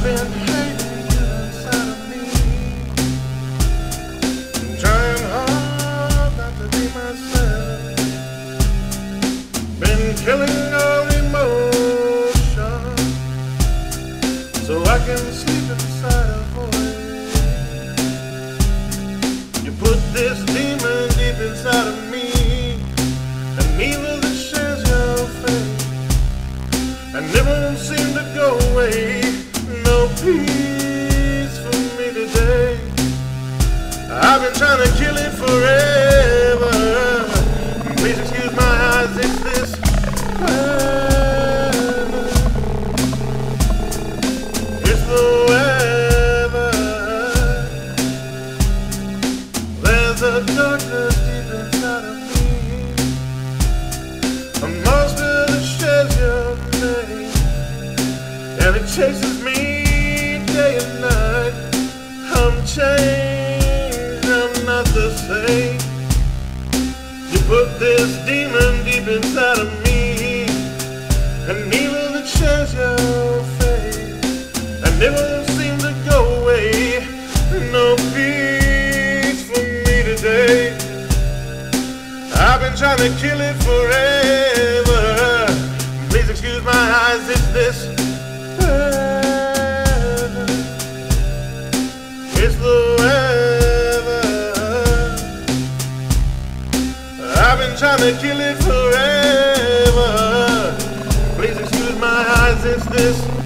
been hating you inside of me, trying hard not to be myself. Been killing all emotion so I can sleep inside a void. You put this demon deep inside of me, an evil that shares your fate, and it won't seem to go away. No peace for me today. I've been trying to kill it forever. Please excuse my eyes, it's this weather. It's the weather. There's a darkness deep inside of me, a monster that shares your name, and it chases me day and night. I'm changed, I'm not the same. You put this demon deep inside of me, an evil that shares your fate, and it won't seem to go away. No peace for me today. I've been trying to kill it forever. Please excuse my eyes, it's this weather. It's the weather. I've been trying to kill it forever. Please excuse my eyes, it's this